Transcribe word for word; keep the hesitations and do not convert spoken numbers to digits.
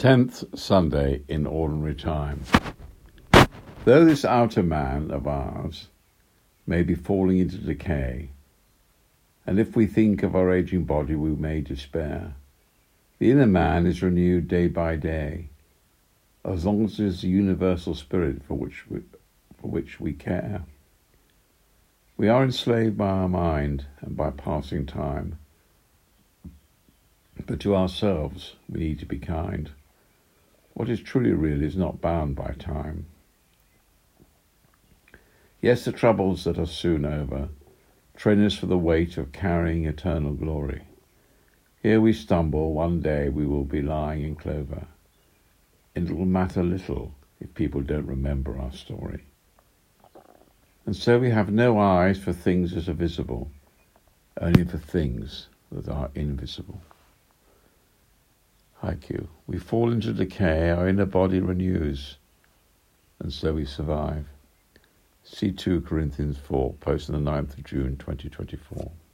Tenth Sunday in Ordinary Time. Though this outer man of ours may be falling into decay, and if we think of our aging body we may despair, the inner man is renewed day by day, as long as it is the universal spirit for which we, for which we care. We are enslaved by our mind and by passing time, but to ourselves we need to be kind. What is truly real is not bound by time. Yes, the troubles that are soon over train us for the weight of carrying eternal glory. Here we stumble, one day we will be lying in clover. It will matter little if people don't remember our story. And so we have no eyes for things that are visible, only for things that are invisible. Haiku. We fall into decay, our inner body renews, and so we survive. See two Corinthians four, posted on the ninth of June twenty twenty-four.